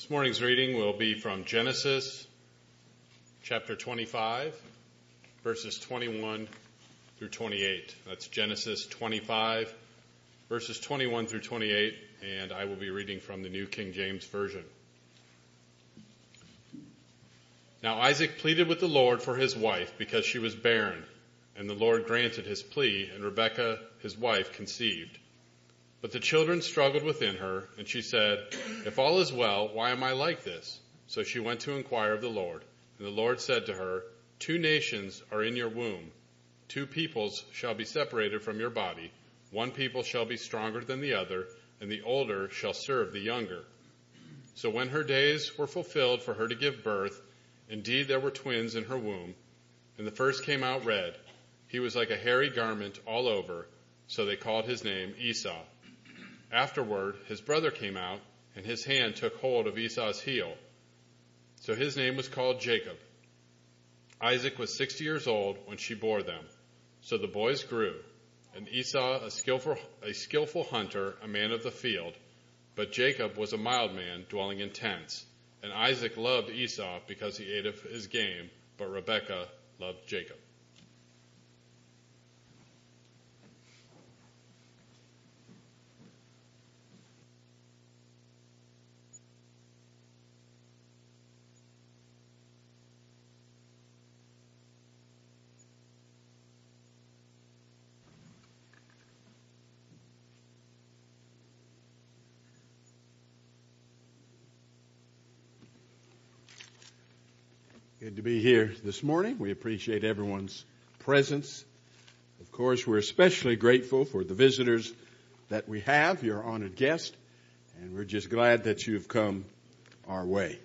This morning's reading will be from Genesis chapter 25, verses 21 through 28. That's Genesis 25, verses 21 through 28, and I will be reading from the New King James Version. Now Isaac pleaded with the Lord for his wife because she was barren, and the Lord granted his plea, and Rebekah, his wife, conceived. But the children struggled within her, and she said, "If all is well, why am I like this?" So she went to inquire of the Lord. And the Lord said to her, "Two nations are in your womb. Two peoples shall be separated from your body. One people shall be stronger than the other, and the older shall serve the younger." So when her days were fulfilled for her to give birth, indeed there were twins in her womb. And the first came out red. He was like a hairy garment all over, so they called his name Esau. Afterward, his brother came out, and his hand took hold of Esau's heel. So his name was called Jacob. Isaac was 60 years old when she bore them. So the boys grew, and Esau a skillful hunter, a man of the field. But Jacob was a mild man, dwelling in tents. And Isaac loved Esau because he ate of his game, but Rebekah loved Jacob. Good to be here this morning. We appreciate everyone's presence. Of course, we're especially grateful for the visitors that we have, your honored guests, and we're just glad that you've come our way.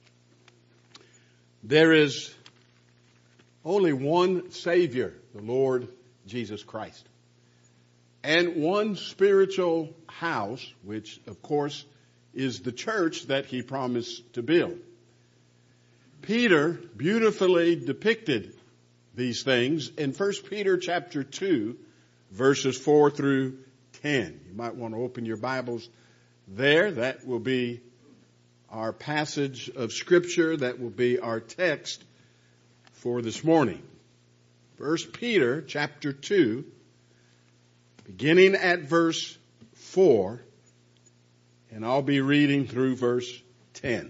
There is only one Savior, the Lord Jesus Christ, and one spiritual house, which, of course, is the church that he promised to build. Peter beautifully depicted these things in 1 Peter chapter 2, verses 4 through 10. You might want to open your Bibles there. That will be our passage of Scripture. That will be our text for this morning. 1 Peter chapter 2, beginning at verse 4, and I'll be reading through verse 10.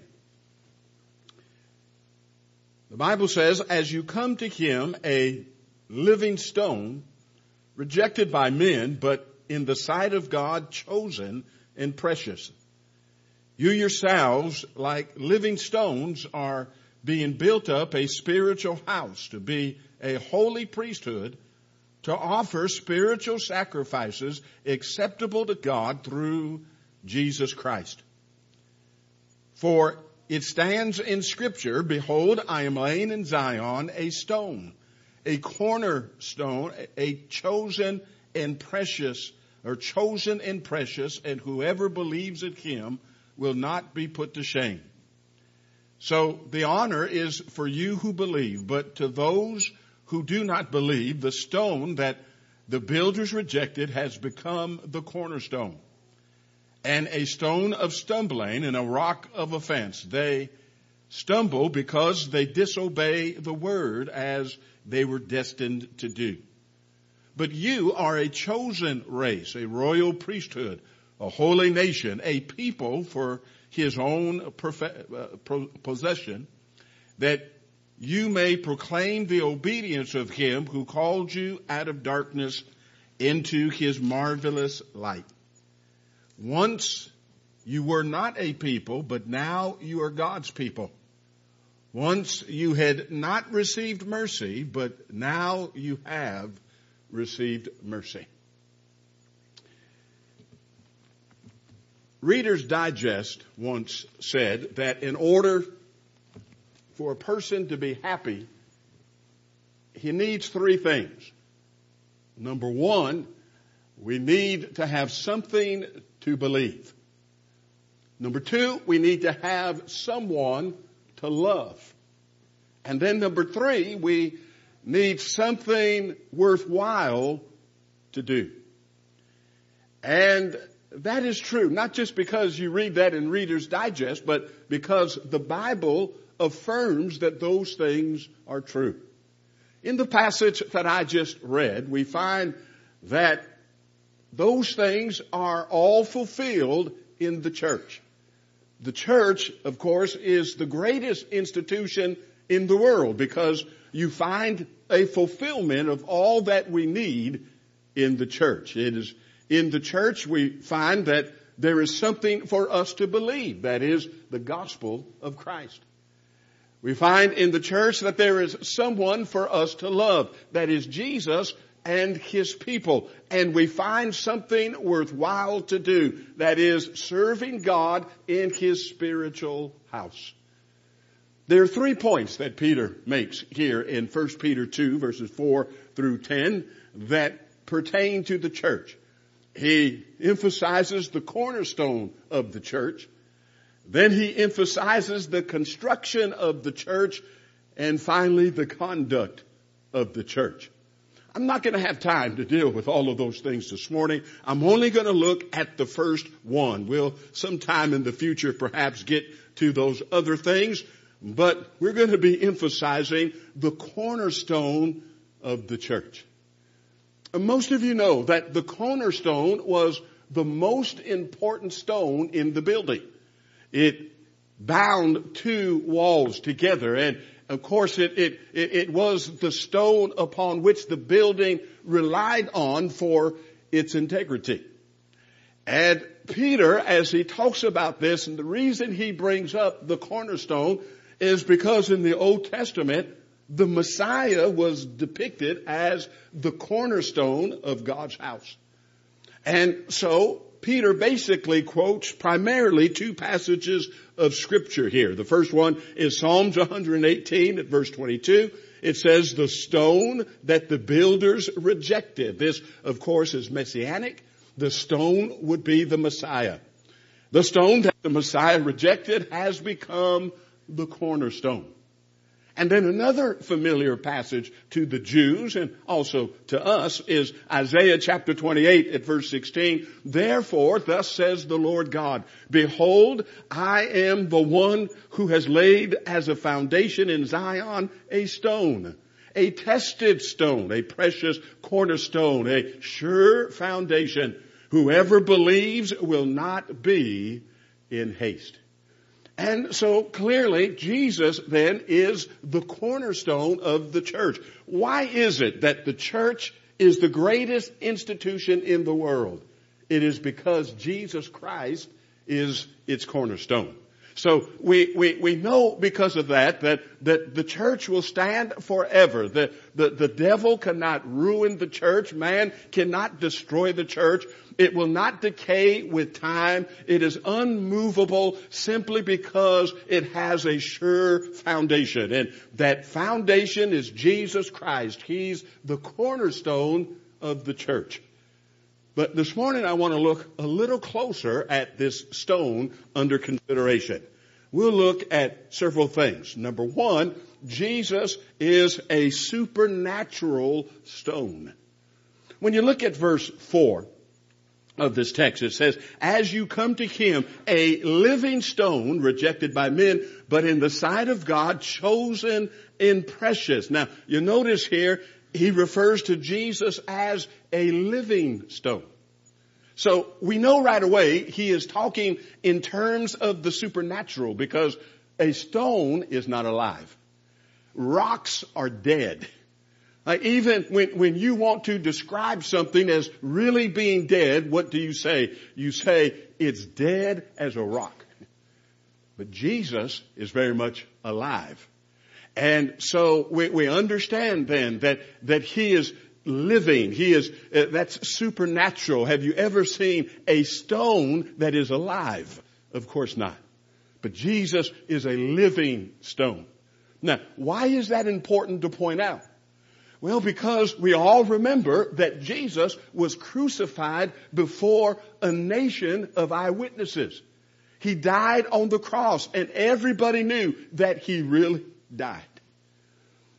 The Bible says, "As you come to him, a living stone, rejected by men, but in the sight of God, chosen and precious. You yourselves, like living stones, are being built up a spiritual house to be a holy priesthood, to offer spiritual sacrifices acceptable to God through Jesus Christ. For it stands in Scripture, 'Behold, I am laying in Zion a stone, a cornerstone, a chosen and precious, and whoever believes in him will not be put to shame.' So the honor is for you who believe, but to those who do not believe, the stone that the builders rejected has become the cornerstone, and a stone of stumbling and a rock of offense. They stumble because they disobey the word as they were destined to do. But you are a chosen race, a royal priesthood, a holy nation, a people for his own possession, that you may proclaim the obedience of him who called you out of darkness into his marvelous light. Once you were not a people, but now you are God's people. Once you had not received mercy, but now you have received mercy." Reader's Digest once said that in order for a person to be happy, he needs three things. Number one, we need to have something to believe. Number two, we need to have someone to love. And then number three, we need something worthwhile to do. And that is true, not just because you read that in Reader's Digest, but because the Bible affirms that those things are true. In the passage that I just read, we find that those things are all fulfilled in the church. The church, of course, is the greatest institution in the world because you find a fulfillment of all that we need in the church. It is in the church we find that there is something for us to believe. That is the gospel of Christ. We find in the church that there is someone for us to love. That is Jesus and His people. And we find something worthwhile to do. That is serving God in His spiritual house. There are 3 points that Peter makes here in 1 Peter 2 verses 4 through 10 that pertain to the church. He emphasizes the cornerstone of the church. Then he emphasizes the construction of the church. And finally, the conduct of the church. I'm not going to have time to deal with all of those things this morning. I'm only going to look at the first one. We'll sometime in the future perhaps get to those other things. But we're going to be emphasizing the cornerstone of the church. Most of you know that the cornerstone was the most important stone in the building. It bound 2 walls together, and of course it was the stone upon which the building relied on for its integrity. And Peter, as he talks about this, and the reason he brings up the cornerstone is because in the Old Testament, the Messiah was depicted as the cornerstone of God's house. And so Peter basically quotes primarily 2 passages of Scripture here. The first one is Psalms 118 at verse 22. It says, the stone that the builders rejected. This, of course, is messianic. The stone would be the Messiah. The stone that the Messiah rejected has become the cornerstone. And then another familiar passage to the Jews and also to us is Isaiah chapter 28 at verse 16. Therefore, thus says the Lord God, behold, I am the one who has laid as a foundation in Zion a stone, a tested stone, a precious cornerstone, a sure foundation. Whoever believes will not be in haste. And so clearly Jesus then is the cornerstone of the church. Why is it that the church is the greatest institution in the world? It is because Jesus Christ is its cornerstone. So we know because of that the church will stand forever. The devil cannot ruin the church. Man cannot destroy the church. It will not decay with time. It is unmovable simply because it has a sure foundation. And that foundation is Jesus Christ. He's the cornerstone of the church. But this morning I want to look a little closer at this stone under consideration. We'll look at several things. Number one, Jesus is a supernatural stone. When you look at verse 4 of this text, it says, as you come to him, a living stone rejected by men, but in the sight of God, chosen and precious. Now, you notice here, he refers to Jesus as a living stone. So we know right away he is talking in terms of the supernatural because a stone is not alive. Rocks are dead. Like even when you want to describe something as really being dead, what do you say? You say it's dead as a rock. But Jesus is very much alive. And so we understand then that he is living. He is, that's supernatural. Have you ever seen a stone that is alive? Of course not. But Jesus is a living stone. Now, why is that important to point out? Well, because we all remember that Jesus was crucified before a nation of eyewitnesses. He died on the cross and everybody knew that he really died.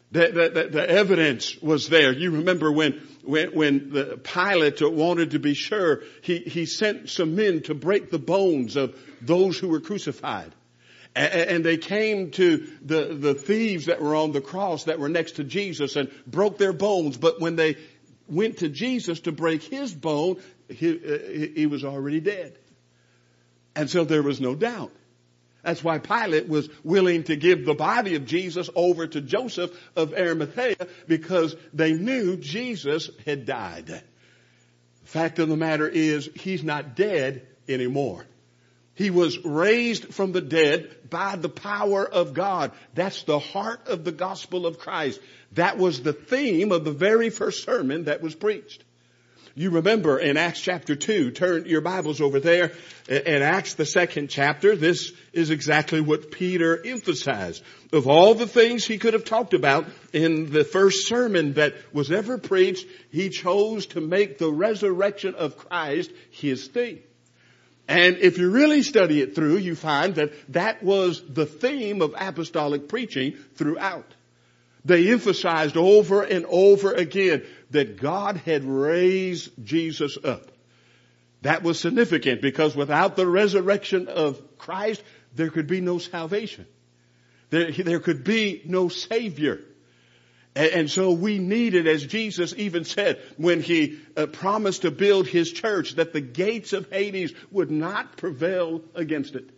The evidence was there. You remember when the Pilate wanted to be sure, he sent some men to break the bones of those who were crucified. And they came to the thieves that were on the cross that were next to Jesus and broke their bones. But when they went to Jesus to break his bone, he was already dead. And so there was no doubt. That's why Pilate was willing to give the body of Jesus over to Joseph of Arimathea, because they knew Jesus had died. The fact of the matter is, he's not dead anymore. He was raised from the dead by the power of God. That's the heart of the gospel of Christ. That was the theme of the very first sermon that was preached. You remember in Acts chapter 2, turn your Bibles over there. In Acts the 2nd chapter, this is exactly what Peter emphasized. Of all the things he could have talked about in the first sermon that was ever preached, he chose to make the resurrection of Christ his theme. And if you really study it through, you find that that was the theme of apostolic preaching throughout. They emphasized over and over again that God had raised Jesus up. That was significant because without the resurrection of Christ, there could be no salvation. There could be no Savior. And so we needed, as Jesus even said when he promised to build his church, that the gates of Hades would not prevail against it.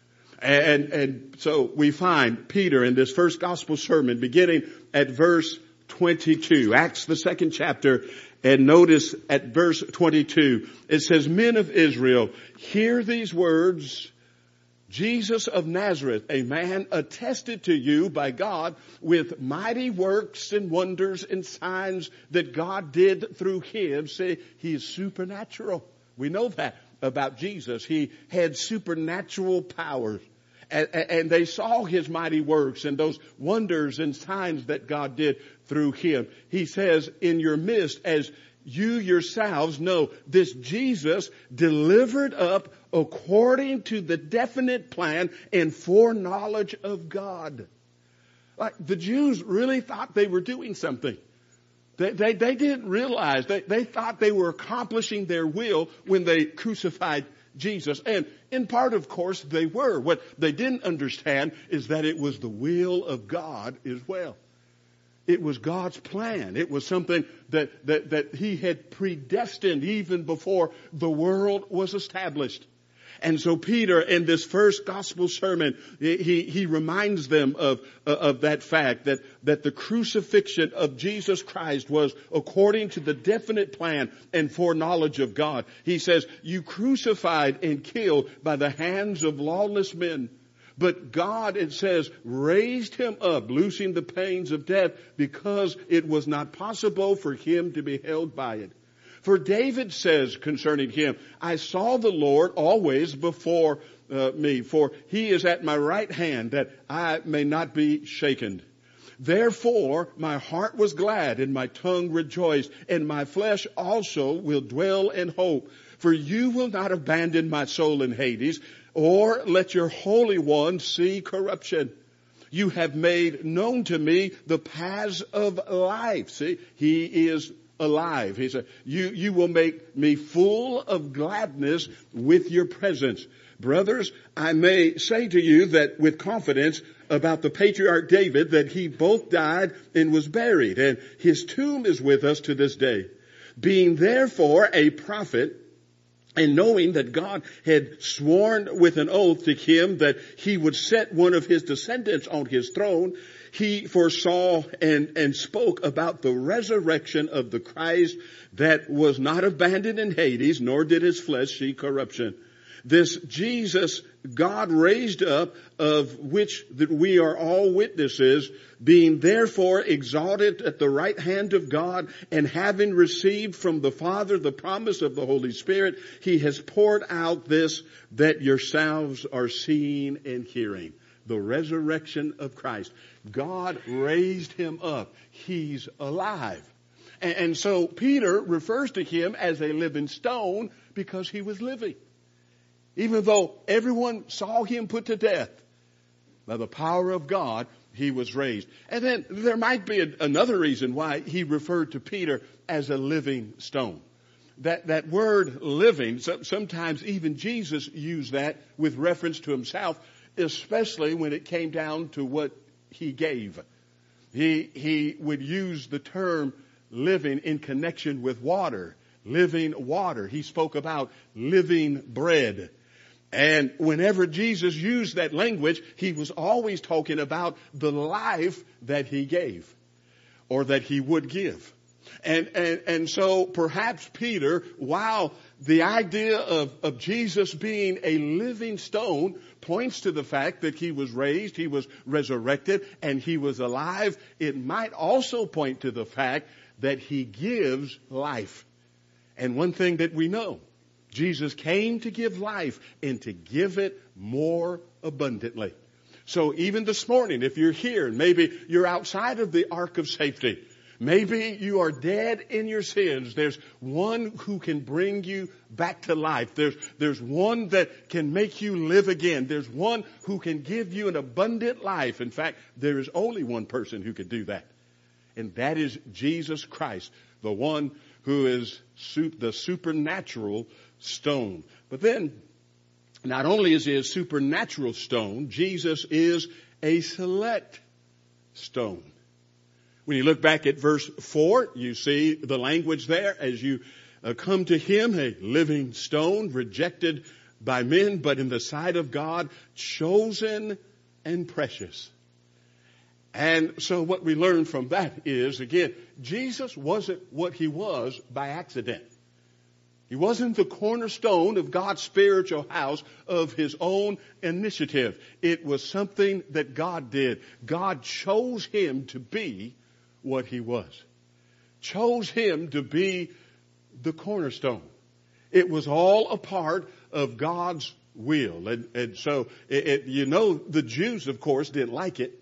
And so we find Peter in this first gospel sermon beginning at verse 22, Acts the 2nd chapter, and notice at verse 22, it says, "Men of Israel, hear these words. Jesus of Nazareth, a man attested to you by God with mighty works and wonders and signs that God did through him." Say, he is supernatural. We know that about Jesus. He had supernatural powers. And they saw his mighty works and those wonders and signs that God did through him. He says, in your midst, as you yourselves know, this Jesus delivered up according to the definite plan and foreknowledge of God. Like the Jews really thought they were doing something. They didn't realize. They thought they were accomplishing their will when they crucified Jesus. And in part, of course, they were. What they didn't understand is that it was the will of God as well. It was God's plan. It was something that he had predestined even before the world was established. And so Peter, in this first gospel sermon, he reminds them of that fact that the crucifixion of Jesus Christ was according to the definite plan and foreknowledge of God. He says, you crucified and killed by the hands of lawless men. But God, it says, raised him up, loosing the pains of death, because it was not possible for him to be held by it. For David says concerning him, I saw the Lord always before me, for he is at my right hand, that I may not be shaken. Therefore my heart was glad and my tongue rejoiced, and my flesh also will dwell in hope. For you will not abandon my soul in Hades, or let your Holy One see corruption. You have made known to me the paths of life. See, he is alive. He said, you will make me full of gladness with your presence. Brothers, I may say to you that with confidence about the patriarch David, that he both died and was buried, and his tomb is with us to this day. Being therefore a prophet, and knowing that God had sworn with an oath to him that he would set one of his descendants on his throne, he foresaw and spoke about the resurrection of the Christ that was not abandoned in Hades, nor did his flesh see corruption. This Jesus God raised up, of which that we are all witnesses, being therefore exalted at the right hand of God, and having received from the Father the promise of the Holy Spirit, he has poured out this that yourselves are seeing and hearing. The resurrection of Christ. God raised him up. He's alive. And so Peter refers to him as a living stone because he was living. Even though everyone saw him put to death, by the power of God, he was raised. And then there might be another reason why he referred to Peter as a living stone. That word living, sometimes even Jesus used that with reference to himself, especially when it came down to what he gave. He would use the term living in connection with water, living water. He spoke about living bread. And whenever Jesus used that language, he was always talking about the life that he gave or that he would give. And so perhaps Peter, while the idea of Jesus being a living stone points to the fact that he was raised, he was resurrected, and he was alive, it might also point to the fact that he gives life. And one thing that we know, Jesus came to give life and to give it more abundantly. So even this morning, if you're here, maybe you're outside of the ark of safety, maybe you are dead in your sins, there's one who can bring you back to life. There's one that can make you live again. There's one who can give you an abundant life. In fact, there is only one person who could do that. And that is Jesus Christ, the one who is the supernatural stone. But then, not only is he a supernatural stone, Jesus is a select stone. When you look back at verse 4, you see the language there as you come to him, a living stone, rejected by men, but in the sight of God, chosen and precious. And so what we learn from that is, again, Jesus wasn't what he was by accident. He wasn't the cornerstone of God's spiritual house of his own initiative. It was something that God did. God chose him to be what he was. Chose him to be the cornerstone. It was all a part of God's will. And so, the Jews, of course, didn't like it.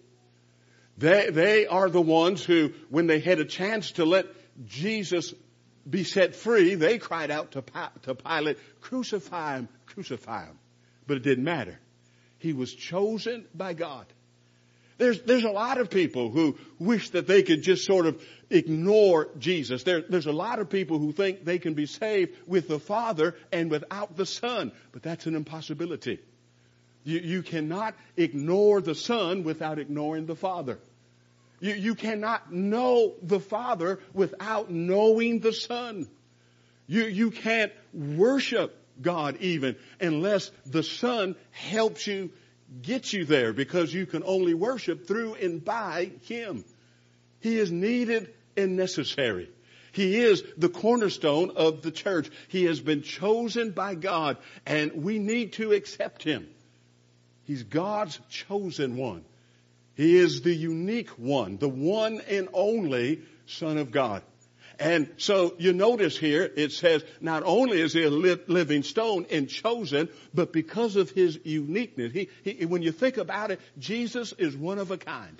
They are the ones who, when they had a chance to let Jesus be set free, they cried out to Pilate, crucify him, crucify him. But it didn't matter. He was chosen by God. There's a lot of people who wish that they could just sort of ignore Jesus. There's a lot of people who think they can be saved with the Father and without the Son. But that's an impossibility. You cannot ignore the Son without ignoring the Father. You cannot know the Father without knowing the Son. You can't worship God even unless the Son helps you get you there, because you can only worship through and by him. He is needed and necessary. He is the cornerstone of the church. He has been chosen by God, and we need to accept him. He's God's chosen one. He is the unique one, the one and only Son of God. And so you notice here, it says not only is he a living stone and chosen, but because of his uniqueness. When you think about it, Jesus is one of a kind.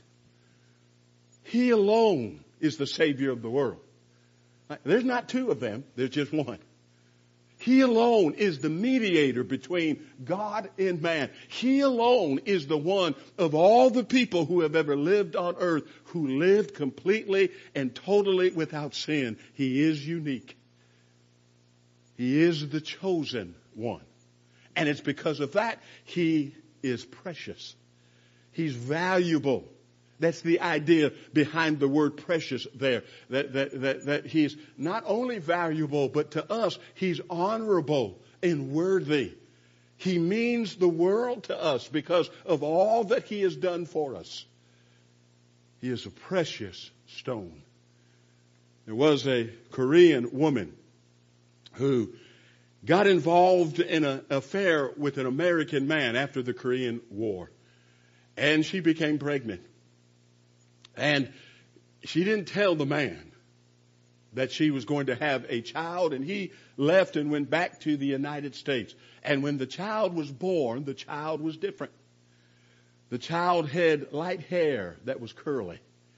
He alone is the Savior of the world. There's not two of them, there's just one. He alone is the mediator between God and man. He alone is the one of all the people who have ever lived on earth who lived completely and totally without sin. He is unique. He is the chosen one. And it's because of that he is precious. He's valuable. That's the idea behind the word precious there. That he's not only valuable, but to us, he's honorable and worthy. He means the world to us because of all that he has done for us. He is a precious stone. There was a Korean woman who got involved in an affair with an American man after the Korean War. And she became pregnant. And she didn't tell the man that she was going to have a child, and he left and went back to the United States. And when the child was born, the child was different. The child had light hair that was curly.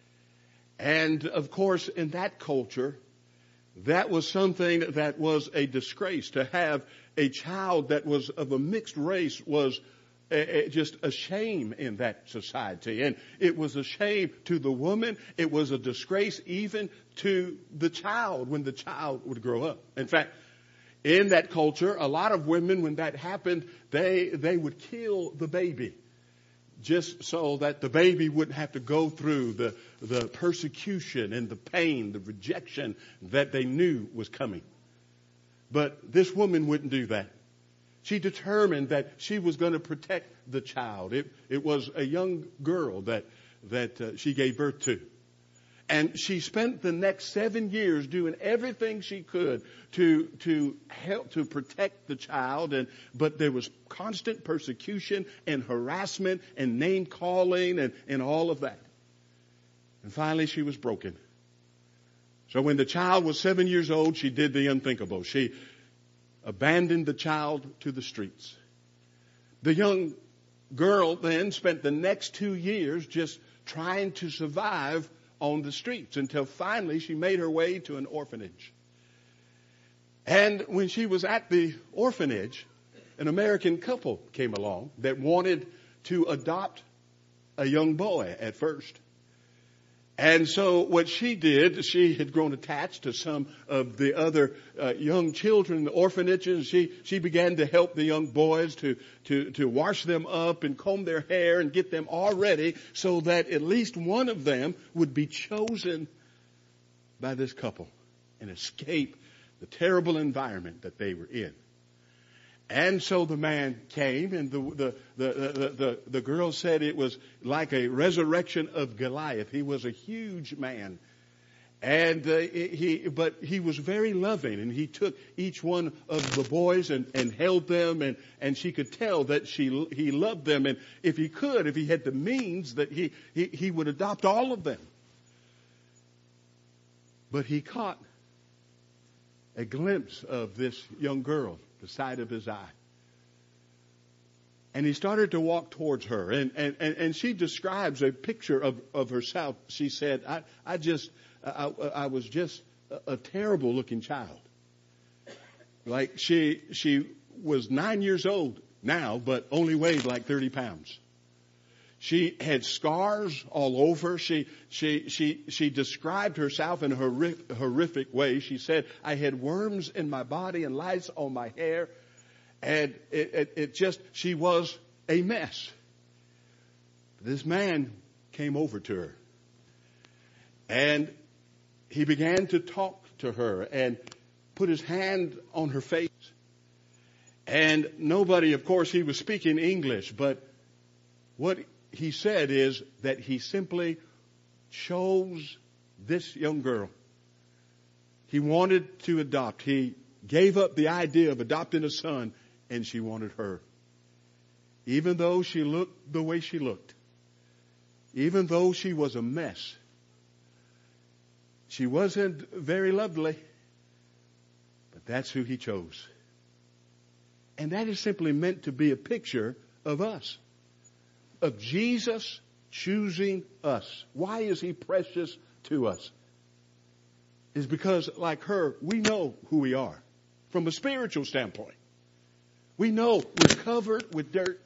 And of course, in that culture, that was something that was a disgrace. To have a child that was of a mixed race was just a shame in that society. And it was a shame to the woman. It was a disgrace even to the child when the child would grow up. In fact, in that culture, a lot of women, when that happened, they would kill the baby just so that the baby wouldn't have to go through the persecution and the pain, the rejection that they knew was coming. But this woman wouldn't do that. She determined that she was going to protect the child. It was a young girl that she gave birth to. And she spent the next 7 years doing everything she could to help to protect the child. But there was constant persecution and harassment and name calling and all of that. And finally she was broken. So when the child was 7 years old, she did the unthinkable. She abandoned the child to the streets. The young girl then spent the next 2 years just trying to survive on the streets until finally she made her way to an orphanage. And when she was at the orphanage, an American couple came along that wanted to adopt a young boy at first. And so what she did, she had grown attached to some of the other young children in the orphanages. She began to help the young boys to wash them up and comb their hair and get them all ready so that at least one of them would be chosen by this couple and escape the terrible environment that they were in. And so the man came, and the girl said it was like a resurrection of Goliath. He was a huge man, and but he was very loving, and he took each one of the boys and held them, and she could tell that he loved them, and if he had the means, that he would adopt all of them. But he caught a glimpse of this young girl, the side of his eye. And he started to walk towards her. And she describes a picture of herself. She said, I was just a terrible looking child. Like she was 9 years old now, but only weighed like 30 pounds. She had scars all over. She described herself in a horrific way. She said, I had worms in my body and lice on my hair. And she was a mess. This man came over to her. And he began to talk to her and put his hand on her face. And nobody, of course, he was speaking English, but what he said is that he simply chose this young girl. He wanted to adopt. He gave up the idea of adopting a son, and she wanted her. Even though she looked the way she looked, even though she was a mess, she wasn't very lovely, but that's who he chose. And that is simply meant to be a picture of us. Of Jesus choosing us. Why is he precious to us? Is because, like her, we know who we are from a spiritual standpoint. We know we're covered with dirt.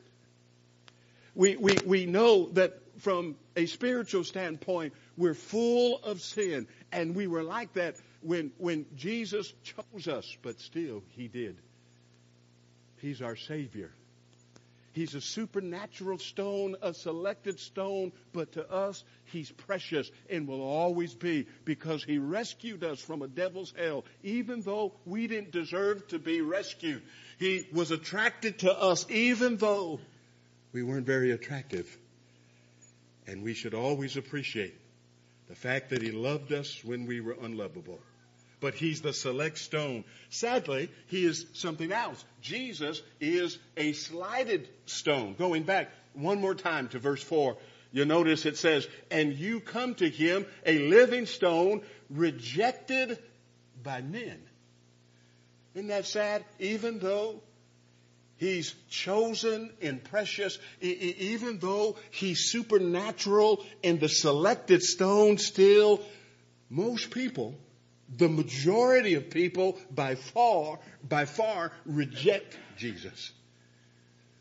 We know that from a spiritual standpoint, we're full of sin. And we were like that when Jesus chose us, but still he did. He's our Savior. He's a supernatural stone, a selected stone, but to us, he's precious and will always be because he rescued us from a devil's hell, even though we didn't deserve to be rescued. He was attracted to us, even though we weren't very attractive. And we should always appreciate the fact that he loved us when we were unlovable. But he's the select stone. Sadly, he is something else. Jesus is a slighted stone. Going back one more time to verse 4, you'll notice it says, and you come to him, a living stone, rejected by men. Isn't that sad? Even though he's chosen and precious, even though he's supernatural and the selected stone, still, most people, the majority of people by far reject Jesus.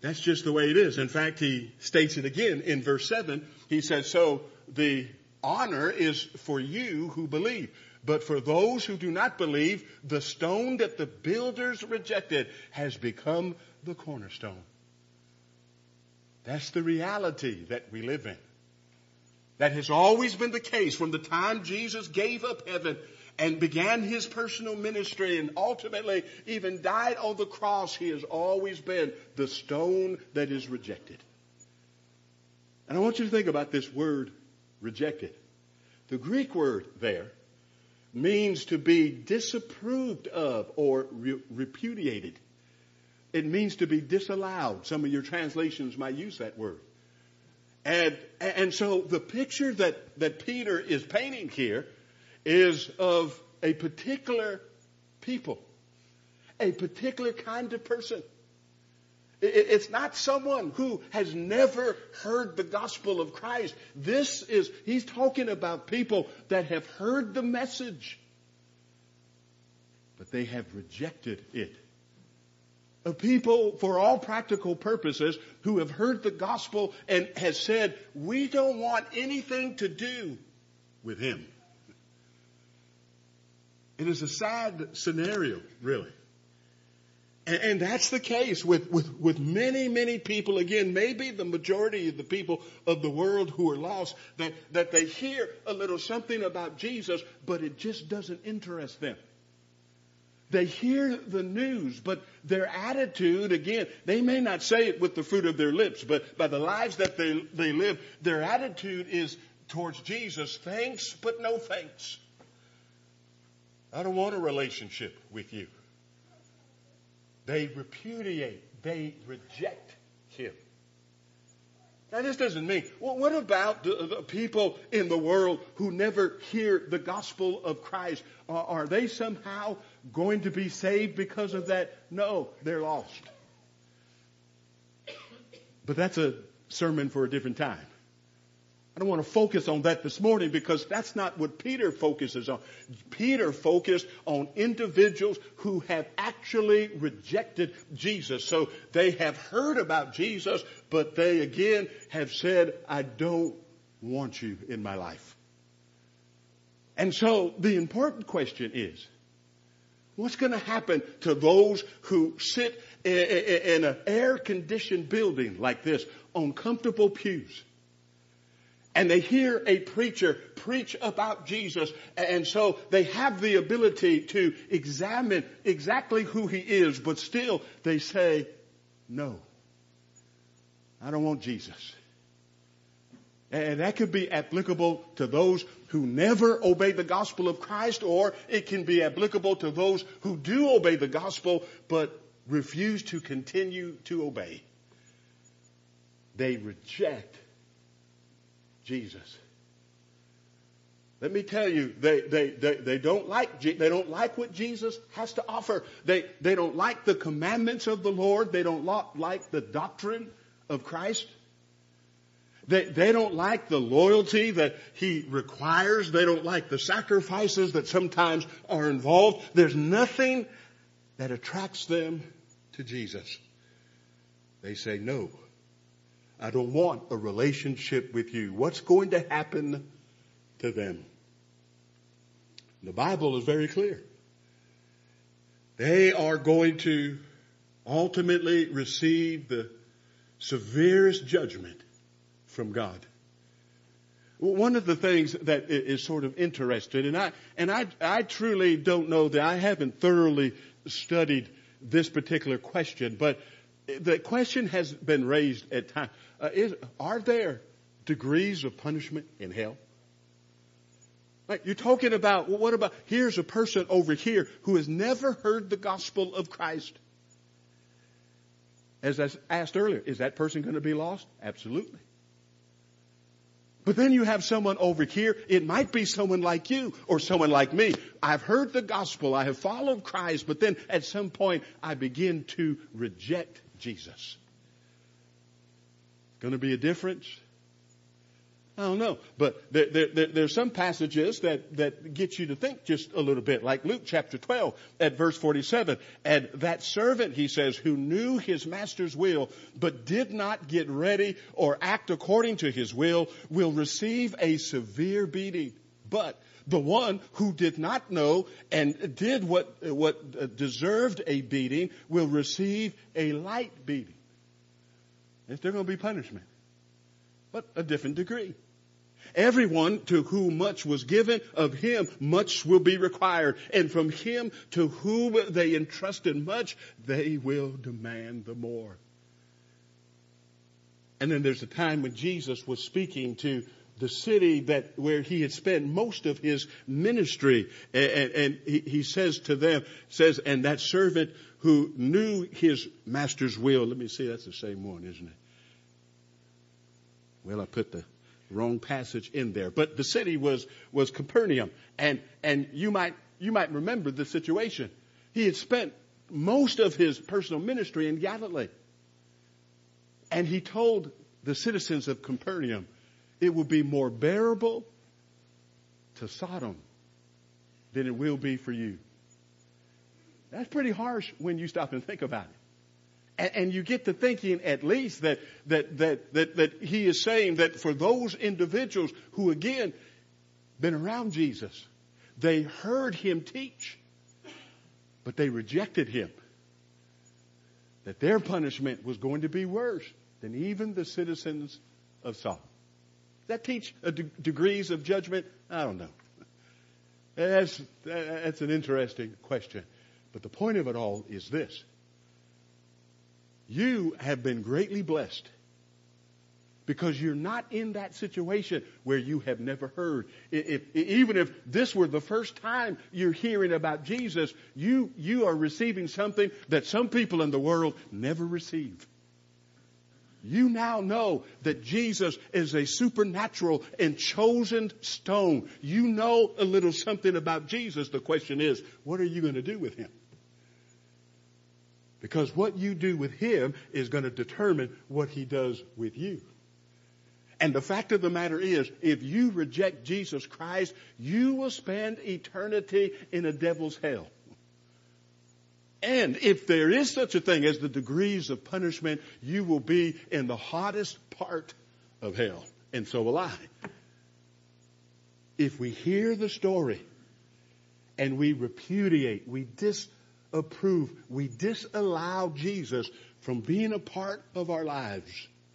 That's just the way it is. In fact, he states it again in verse 7. He says, so the honor is for you who believe. But for those who do not believe, the stone that the builders rejected has become the cornerstone. That's the reality that we live in. That has always been the case from the time Jesus gave up heaven and began his personal ministry and ultimately even died on the cross. He has always been the stone that is rejected. And I want you to think about this word, rejected. The Greek word there means to be disapproved of or repudiated. It means to be disallowed. Some of your translations might use that word. And so the picture that Peter is painting here is of a particular people, a particular kind of person. It's not someone who has never heard the gospel of Christ. He's talking about people that have heard the message, but they have rejected it. A people, for all practical purposes, who have heard the gospel and has said, we don't want anything to do with him. It is a sad scenario, really. And that's the case with many, many people. Again, maybe the majority of the people of the world who are lost, that they hear a little something about Jesus, but it just doesn't interest them. They hear the news, but their attitude, again, they may not say it with the fruit of their lips, but by the lives that they live, their attitude is towards Jesus, thanks, but no thanks. I don't want a relationship with you. They repudiate, they reject him. Now this doesn't mean, well, what about the people in the world who never hear the gospel of Christ? Are they somehow going to be saved because of that? No, they're lost. But that's a sermon for a different time. I don't want to focus on that this morning because that's not what Peter focuses on. Peter focused on individuals who have actually rejected Jesus. So they have heard about Jesus, but they again have said, I don't want you in my life. And so the important question is, what's going to happen to those who sit in an air-conditioned building like this on comfortable pews? And they hear a preacher preach about Jesus. And so they have the ability to examine exactly who he is. But still they say, no, I don't want Jesus. And that could be applicable to those who never obey the gospel of Christ. Or it can be applicable to those who do obey the gospel but refuse to continue to obey. They reject Jesus. Let me tell you, they don't like what Jesus has to offer. They don't like the commandments of the Lord. They don't like the doctrine of Christ. They don't like the loyalty that he requires. They don't like the sacrifices that sometimes are involved. There's nothing that attracts them to Jesus. They say, no, I don't want a relationship with you. What's going to happen to them? The Bible is very clear. They are going to ultimately receive the severest judgment from God. One of the things that is sort of interesting, and I truly don't know that I haven't thoroughly studied this particular question, but the question has been raised at times. Are there degrees of punishment in hell? Like you're talking about, well, what about, here's a person over here who has never heard the gospel of Christ. As I asked earlier, is that person going to be lost? Absolutely. But then you have someone over here. It might be someone like you or someone like me. I've heard the gospel. I have followed Christ. But then at some point I begin to reject Jesus. Going to be a difference. I don't know. But there's some passages that get you to think just a little bit, like Luke chapter 12 at verse 47. And that servant, he says, who knew his master's will, but did not get ready or act according to his will receive a severe beating. But the one who did not know and did what deserved a beating will receive a light beating. It's still going to be punishment, but a different degree. Everyone to whom much was given, of him much will be required. And from him to whom they entrusted much, they will demand the more. And then there's a time when Jesus was speaking to the city where he had spent most of his ministry. And he says to them, and that servant who knew his master's will. Let me see, that's the same one, isn't it? Well, I put the wrong passage in there. But the city was Capernaum. And you might remember the situation. He had spent most of his personal ministry in Galilee. And he told the citizens of Capernaum, it will be more bearable to Sodom than it will be for you. That's pretty harsh when you stop and think about it. And you get to thinking at least that he is saying that for those individuals who, again, been around Jesus, they heard him teach, but they rejected him, that their punishment was going to be worse than even the citizens of Sodom. Does that teach degrees of judgment? I don't know. That's an interesting question. But the point of it all is this. You have been greatly blessed because you're not in that situation where you have never heard. Even if this were the first time you're hearing about Jesus, you are receiving something that some people in the world never receive. You now know that Jesus is a supernatural and chosen stone. You know a little something about Jesus. The question is, what are you going to do with him? Because what you do with him is going to determine what he does with you. And the fact of the matter is, if you reject Jesus Christ, you will spend eternity in a devil's hell. And if there is such a thing as the degrees of punishment, you will be in the hottest part of hell. And so will I. If we hear the story and we repudiate, we disapprove, we disallow Jesus from being a part of our lives,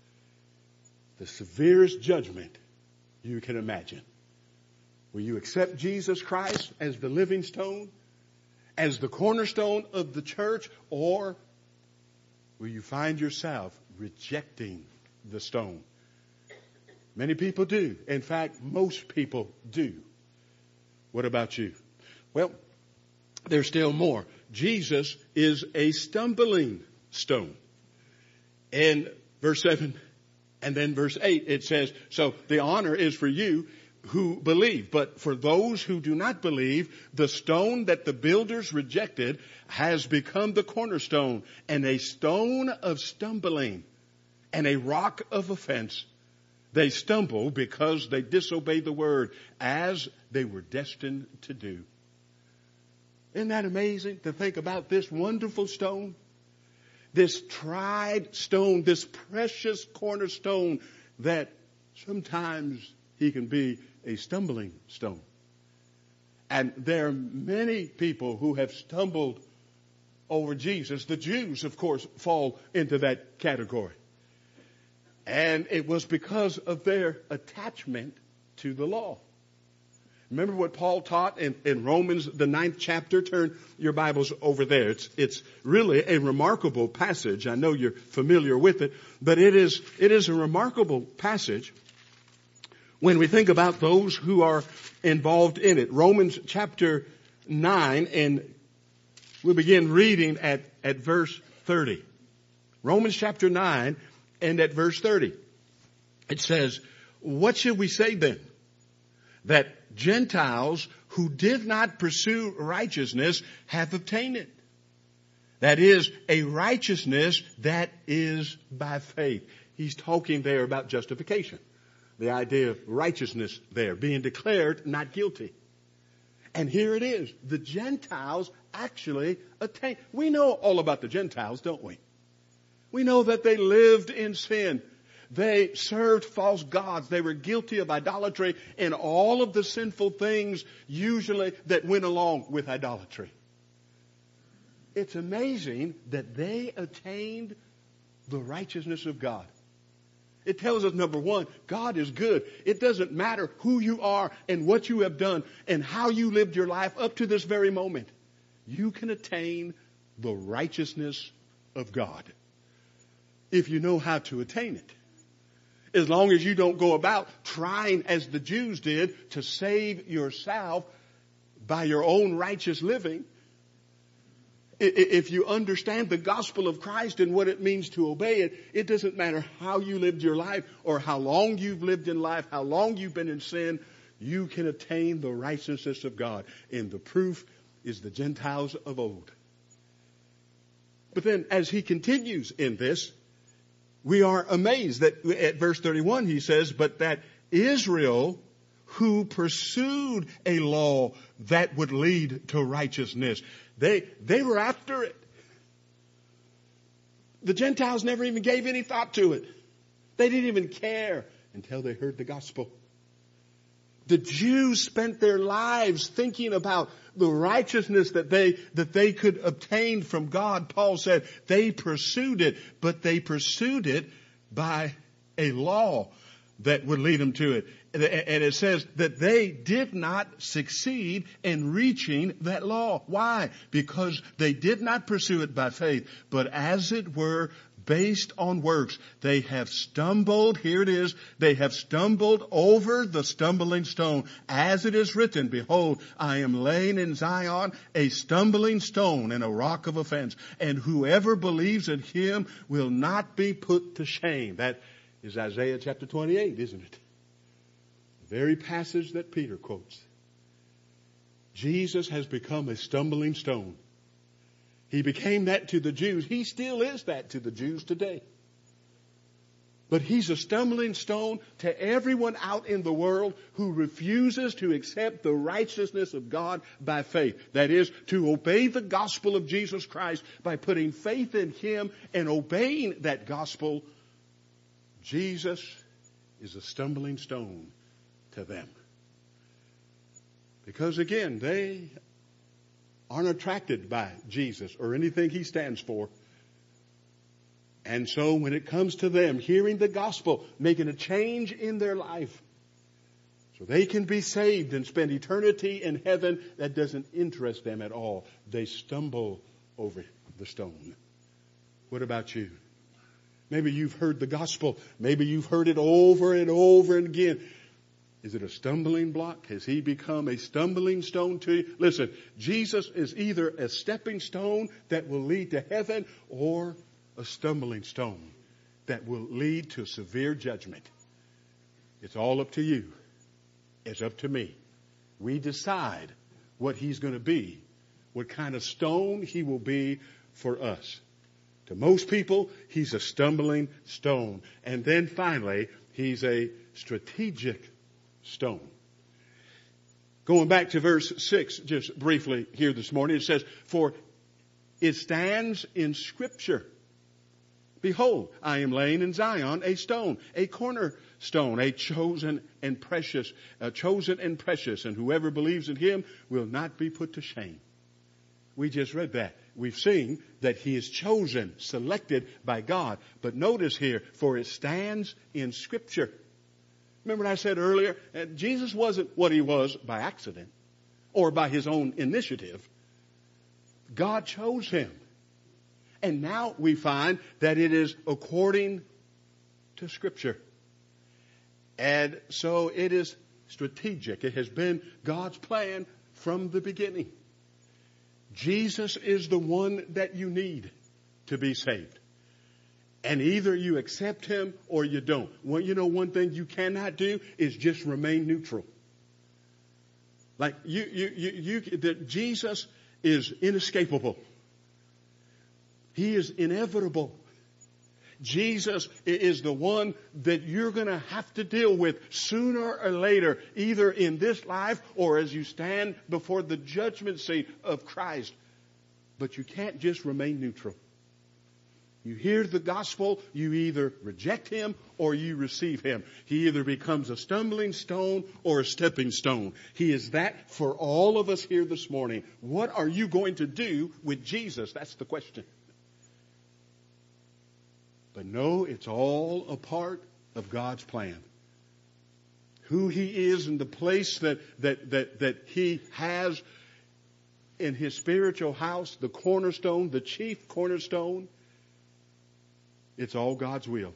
the severest judgment you can imagine. Will you accept Jesus Christ as the living stone, as the cornerstone of the church, or will you find yourself rejecting the stone? Many people do. In fact, most people do. What about you? Well, there's still more. Jesus is a stumbling stone. In verse 7 and then verse 8, it says, so the honor is for you who believe. But for those who do not believe, the stone that the builders rejected has become the cornerstone, and a stone of stumbling and a rock of offense. They stumble because they disobey the word, as they were destined to do. Isn't that amazing to think about this wonderful stone? This tried stone, this precious cornerstone that sometimes he can be a stumbling stone. And there are many people who have stumbled over Jesus. The Jews, of course, fall into that category. And it was because of their attachment to the law. Remember what Paul taught in Romans, the 9th chapter? Turn your Bibles over there. It's really a remarkable passage. I know you're familiar with it, but it is a remarkable passage when we think about those who are involved in it. Romans chapter 9, and we'll begin reading at verse 30. Romans chapter 9 and at verse 30. It says, what shall we say then? That Gentiles who did not pursue righteousness have obtained it. That is, a righteousness that is by faith. He's talking there about justification. The idea of righteousness there, being declared not guilty. And here it is. The Gentiles actually attain. We know all about the Gentiles, don't we? We know that they lived in sin. They served false gods. They were guilty of idolatry and all of the sinful things usually that went along with idolatry. It's amazing that they attained the righteousness of God. It tells us, number one, God is good. It doesn't matter who you are and what you have done and how you lived your life up to this very moment. You can attain the righteousness of God if you know how to attain it. As long as you don't go about trying, as the Jews did, to save yourself by your own righteous living. If you understand the gospel of Christ and what it means to obey it, it doesn't matter how you lived your life or how long you've lived in life, how long you've been in sin, you can attain the righteousness of God. And the proof is the Gentiles of old. But then as he continues in this, we are amazed that at verse 31 he says, but that Israel, who pursued a law that would lead to righteousness, they were after it. The Gentiles never even gave any thought to it. They didn't even care until they heard the gospel. The Jews spent their lives thinking about the righteousness that they could obtain from God. Paul said they pursued it, but they pursued it by a law that would lead them to it. And it says that they did not succeed in reaching that law. Why? Because they did not pursue it by faith, but as it were, based on works. They have stumbled, here it is, they have stumbled over the stumbling stone. As it is written, behold, I am laying in Zion a stumbling stone and a rock of offense, and whoever believes in him will not be put to shame. That is Isaiah chapter 28, isn't it? The very passage that Peter quotes. Jesus has become a stumbling stone. He became that to the Jews. He still is that to the Jews today. But he's a stumbling stone to everyone out in the world who refuses to accept the righteousness of God by faith. That is, to obey the gospel of Jesus Christ by putting faith in him and obeying that gospel. Jesus is a stumbling stone to them. Because again, they aren't attracted by Jesus or anything he stands for. And so when it comes to them hearing the gospel, making a change in their life so they can be saved and spend eternity in heaven, that doesn't interest them at all. They stumble over the stone. What about you? Maybe you've heard the gospel. Maybe you've heard it over and over and again. Is it a stumbling block? Has he become a stumbling stone to you? Listen, Jesus is either a stepping stone that will lead to heaven or a stumbling stone that will lead to severe judgment. It's all up to you. It's up to me. We decide what he's going to be, what kind of stone he will be for us. To most people, he's a stumbling stone. And then finally, he's a strategic stone. Going back to verse 6 just briefly here this morning, it says, for it stands in Scripture. Behold, I am laying in Zion a stone, a cornerstone, a chosen and precious, and whoever believes in him will not be put to shame. We just read that. We've seen that he is chosen, selected by God. But notice here, for it stands in Scripture. Remember what I said earlier? Jesus wasn't what he was by accident or by his own initiative. God chose him. And now we find that it is according to Scripture. And so it is strategic. It has been God's plan from the beginning. Jesus is the one that you need to be saved. And either you accept him or you don't. Well, you know, one thing you cannot do is just remain neutral. Like Jesus is inescapable. He is inevitable. Jesus is the one that you're going to have to deal with sooner or later, either in this life or as you stand before the judgment seat of Christ. But you can't just remain neutral. You hear the gospel, you either reject him or you receive him. He either becomes a stumbling stone or a stepping stone. He is that for all of us here this morning. What are you going to do with Jesus? That's the question. But no, it's all a part of God's plan. Who he is and the place that he has in his spiritual house, the cornerstone, the chief cornerstone. It's all God's will.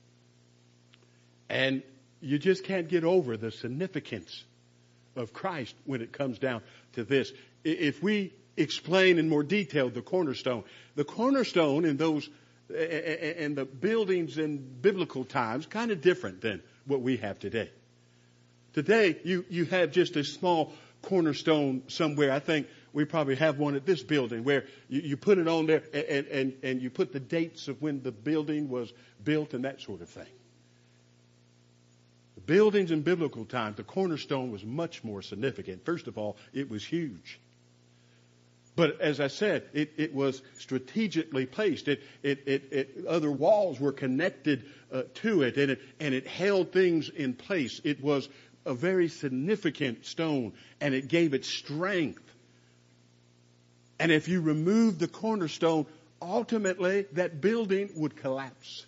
And you just can't get over the significance of Christ when it comes down to this. If we explain in more detail the cornerstone in those and the buildings in biblical times, kind of different than what we have today. Today, you have just a small cornerstone somewhere. I think we probably have one at this building where you put it on there and you put the dates of when the building was built and that sort of thing. The buildings in biblical times, the cornerstone was much more significant. First of all, it was huge. But as I said, it was strategically placed. Other walls were connected to it, and it held things in place. It was a very significant stone, and it gave it strength. And if you remove the cornerstone, ultimately that building would collapse.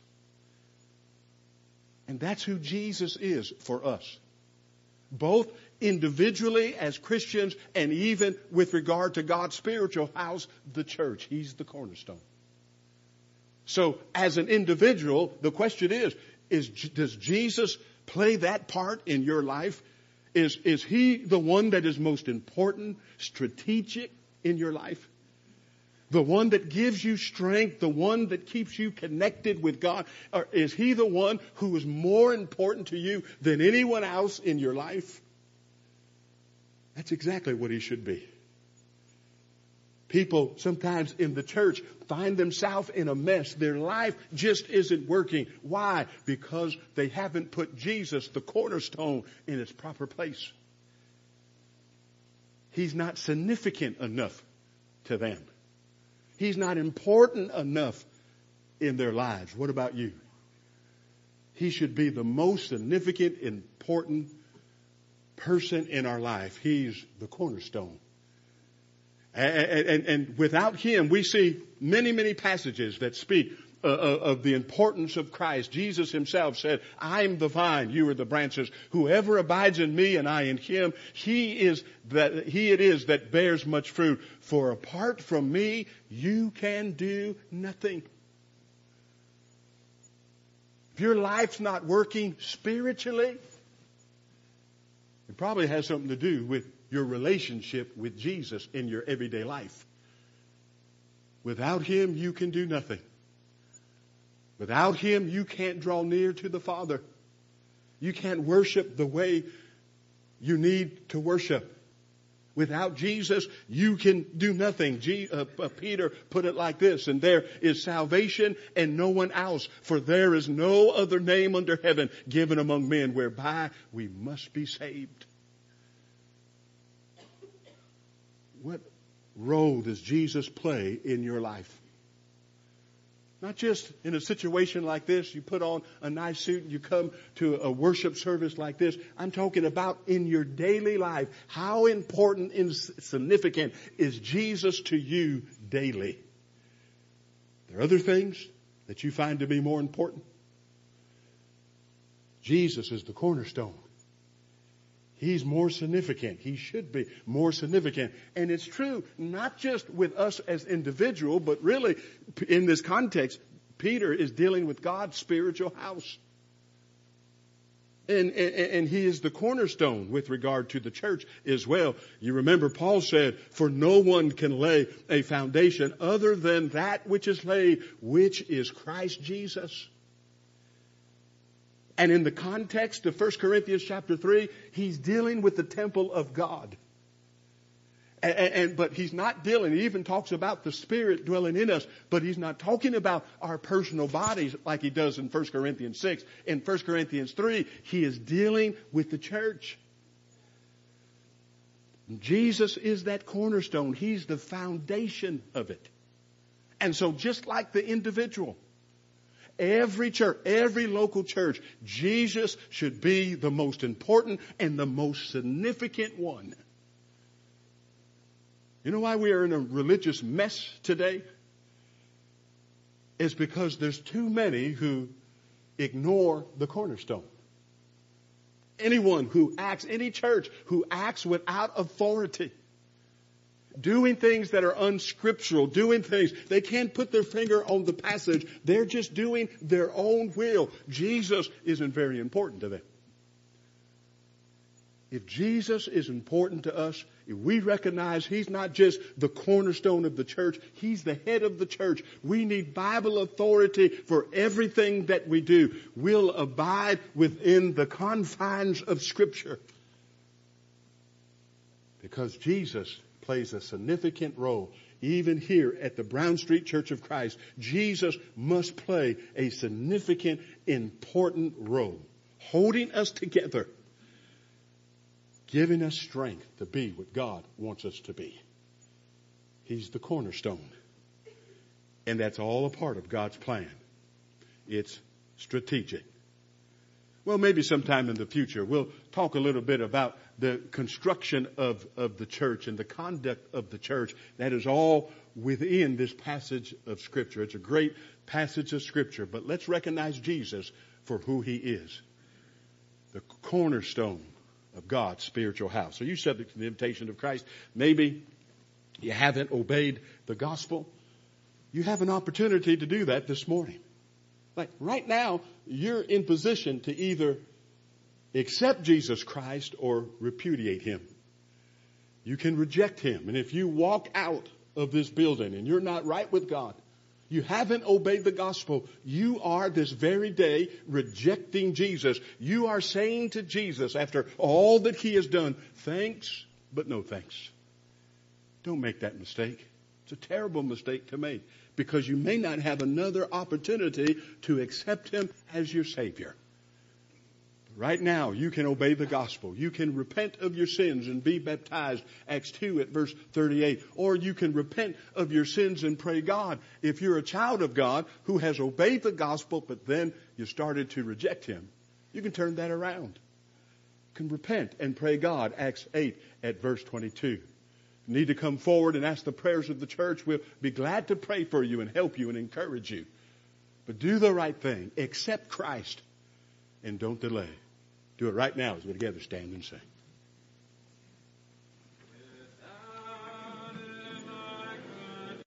And that's who Jesus is for us. Both individually as Christians and even with regard to God's spiritual house, the church. He's the cornerstone. So as an individual, the question is does Jesus play that part in your life? Is he the one that is most important, strategic in your life? The one that gives you strength, the one that keeps you connected with God? Or is he the one who is more important to you than anyone else in your life? That's exactly what he should be. People sometimes in the church find themselves in a mess. Their life just isn't working. Why? Because they haven't put Jesus, the cornerstone, in its proper place. He's not significant enough to them. He's not important enough in their lives. What about you? He should be the most significant, important person in our life. He's the cornerstone. And without him, we see many, many passages that speak of the importance of Christ. Jesus himself said, I am the vine, you are the branches. Whoever abides in me and I in him, he it is that bears much fruit. For apart from me, you can do nothing. If your life's not working spiritually, it probably has something to do with your relationship with Jesus in your everyday life. Without him, you can do nothing. Without him, you can't draw near to the Father. You can't worship the way you need to worship. Without Jesus, you can do nothing. Peter put it like this, and there is salvation and no one else, for there is no other name under heaven given among men whereby we must be saved. What role does Jesus play in your life? Not just in a situation like this, you put on a nice suit and you come to a worship service like this. I'm talking about in your daily life. How important and significant is Jesus to you daily? There are other things that you find to be more important. Jesus is the cornerstone. He's more significant. He should be more significant. And it's true, not just with us as individuals, but really in this context, Peter is dealing with God's spiritual house. And he is the cornerstone with regard to the church as well. You remember Paul said, for no one can lay a foundation other than that which is laid, which is Christ Jesus. And in the context of 1 Corinthians chapter 3, he's dealing with the temple of God. But he's not dealing, he even talks about the Spirit dwelling in us, but he's not talking about our personal bodies like he does in 1 Corinthians 6. In 1 Corinthians 3, he is dealing with the church. Jesus is that cornerstone. He's the foundation of it. And so just like the individual, every church, every local church, Jesus should be the most important and the most significant one. You know why we are in a religious mess today? It's because there's too many who ignore the cornerstone. Anyone who acts, any church who acts without authority, doing things that are unscriptural, doing things, they can't put their finger on the passage. They're just doing their own will. Jesus isn't very important to them. If Jesus is important to us, if we recognize he's not just the cornerstone of the church, he's the head of the church. We need Bible authority for everything that we do. We'll abide within the confines of Scripture. Because Jesus plays a significant role. Even here at the Brown Street Church of Christ, Jesus must play a significant, important role. Holding us together. Giving us strength to be what God wants us to be. He's the cornerstone. And that's all a part of God's plan. It's strategic. Well, maybe sometime in the future we'll talk a little bit about the construction of the church and the conduct of the church. That is all within this passage of Scripture. It's a great passage of Scripture. But let's recognize Jesus for who he is. The cornerstone of God's spiritual house. Are you subject to the invitation of Christ? Maybe you haven't obeyed the gospel. You have an opportunity to do that this morning. Like right now, you're in position to either accept Jesus Christ or repudiate him. You can reject him. And if you walk out of this building and you're not right with God, you haven't obeyed the gospel, you are this very day rejecting Jesus. You are saying to Jesus, after all that he has done, thanks, but no thanks. Don't make that mistake. It's a terrible mistake to make because you may not have another opportunity to accept him as your Savior. Right now, you can obey the gospel. You can repent of your sins and be baptized, Acts 2 at verse 38. Or you can repent of your sins and pray God. If you're a child of God who has obeyed the gospel, but then you started to reject him, you can turn that around. You can repent and pray God, Acts 8 at verse 22. You need to come forward and ask the prayers of the church. We'll be glad to pray for you and help you and encourage you. But do the right thing. Accept Christ and don't delay. Do it right now as we together stand and sing.